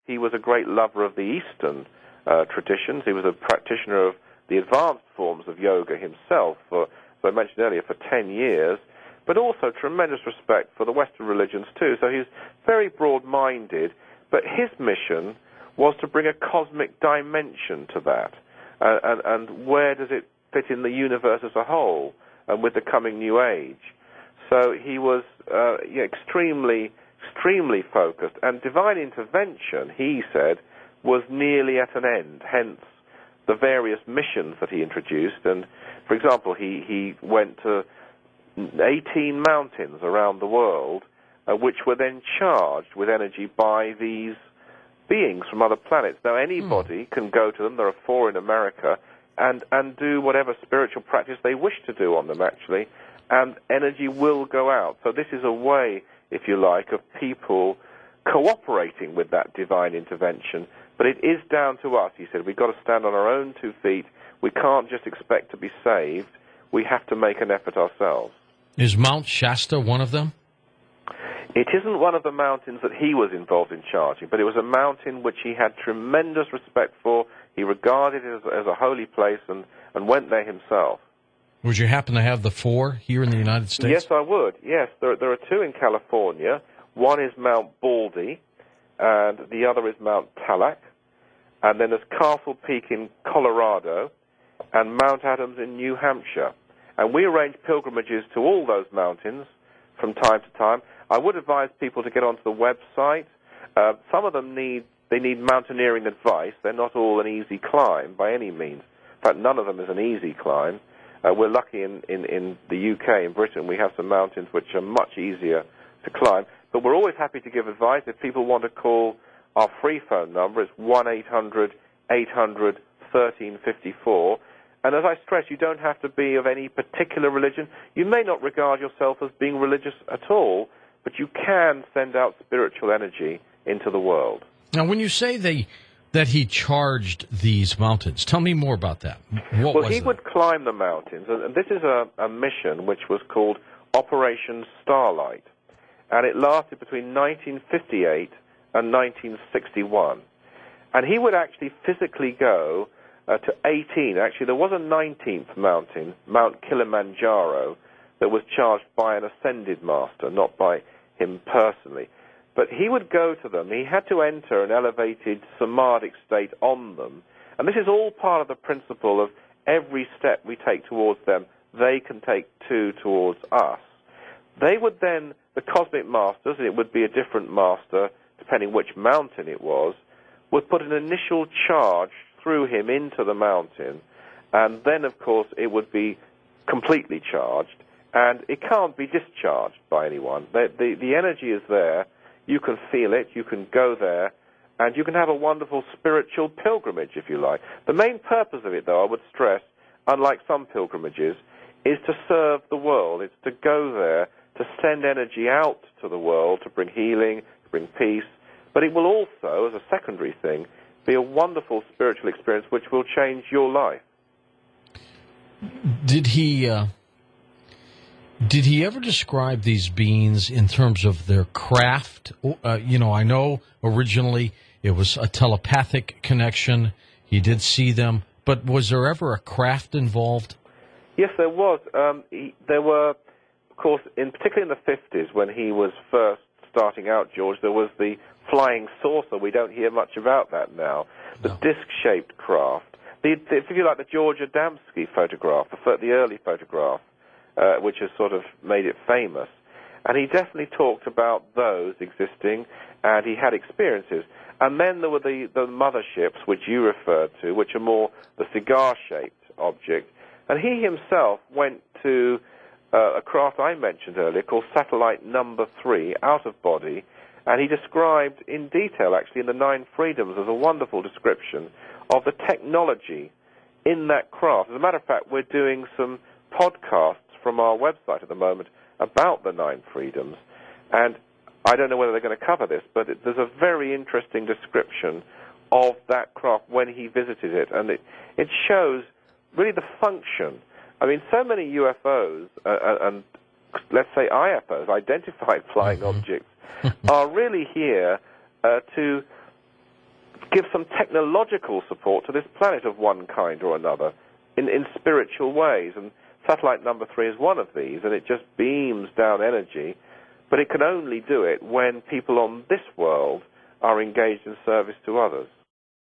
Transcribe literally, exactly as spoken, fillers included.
he was a great lover of the Eastern uh, traditions. He was a practitioner of the advanced forms of yoga himself, for, as I mentioned earlier, for ten years, but also tremendous respect for the Western religions too. So he was very broad-minded, but his mission was to bring a cosmic dimension to that. Uh, and, and where does it fit in the universe as a whole, and with the coming New Age? So he was uh, you know, extremely, extremely focused. And divine intervention, he said, was nearly at an end, hence the various missions that he introduced. And, for example, he, he went to eighteen mountains around the world, uh, which were then charged with energy by these beings from other planets. Now, anybody hmm. can go to them. There are four in America, and, and do whatever spiritual practice they wish to do on them, actually, and energy will go out. So this is a way, if you like, of people cooperating with that divine intervention. But it is down to us, he said. We've got to stand on our own two feet. We can't just expect to be saved. We have to make an effort ourselves. Is Mount Shasta one of them? It isn't one of the mountains that he was involved in charging, but it was a mountain which he had tremendous respect for. He regarded it as, as a holy place and, and went there himself. Would you happen to have the four here in the United States? Yes, I would. Yes, there, there are two in California. One is Mount Baldy, and the other is Mount Tallac. And then there's Castle Peak in Colorado, and Mount Adams in New Hampshire. And we arrange pilgrimages to all those mountains from time to time. I would advise people to get onto the website. Uh, some of them need they need mountaineering advice. They're not all an easy climb by any means. In fact, none of them is an easy climb. Uh, we're lucky in, in, in the U K, in Britain, we have some mountains which are much easier to climb. But we're always happy to give advice. If people want to call, our free phone number is one eight hundred eight hundred thirteen fifty-four. And as I stress, you don't have to be of any particular religion. You may not regard yourself as being religious at all, but you can send out spiritual energy into the world. Now, when you say they that he charged these mountains, tell me more about that. What well, was he that? would climb the mountains, and this is a, a mission which was called Operation Starlight, and it lasted between nineteen fifty-eight and nineteen sixty-one. And he would actually physically go uh, to eighteen. Actually, there was a nineteenth mountain, Mount Kilimanjaro, that was charged by an ascended master, not by him personally. But he would go to them. He had to enter an elevated samadhic state on them. And this is all part of the principle of every step we take towards them, they can take two towards us. They would then, the cosmic masters, and it would be a different master depending which mountain it was, would put an initial charge through him into the mountain. And then, of course, it would be completely charged. And it can't be discharged by anyone. The, the, the energy is there. You can feel it. You can go there. And you can have a wonderful spiritual pilgrimage, if you like. The main purpose of it, though, I would stress, unlike some pilgrimages, is to serve the world. It's to go there, to send energy out to the world, to bring healing, to bring peace. But it will also, as a secondary thing, be a wonderful spiritual experience which will change your life. Did he... Uh... Did he ever describe these beings in terms of their craft? Uh, you know, I know originally it was a telepathic connection. He did see them. But was there ever a craft involved? Yes, there was. Um, he, there were, of course, in particularly in the fifties when he was first starting out, George, there was the flying saucer. We don't hear much about that now. The no. disc-shaped craft. The, the, if you like, the George Adamski photograph, the, the early photograph. Uh, which has sort of made it famous. And he definitely talked about those existing, and he had experiences. And then there were the, the motherships, which you referred to, which are more the cigar-shaped object. And he himself went to uh, a craft I mentioned earlier called Satellite Number Three, out of body, and he described in detail, actually, in the Nine Freedoms, as a wonderful description of the technology in that craft. As a matter of fact, we're doing some podcasts from our website at the moment about the Nine Freedoms, and I don't know whether they're going to cover this, but it, there's a very interesting description of that craft when he visited it, and it, it shows really the function. I mean, so many U F Os, uh, and let's say I F Os, identified flying mm-hmm. objects, are really here uh, to give some technological support to this planet of one kind or another in, in spiritual ways. And satellite number three is one of these, and it just beams down energy, but it can only do it when people on this world are engaged in service to others.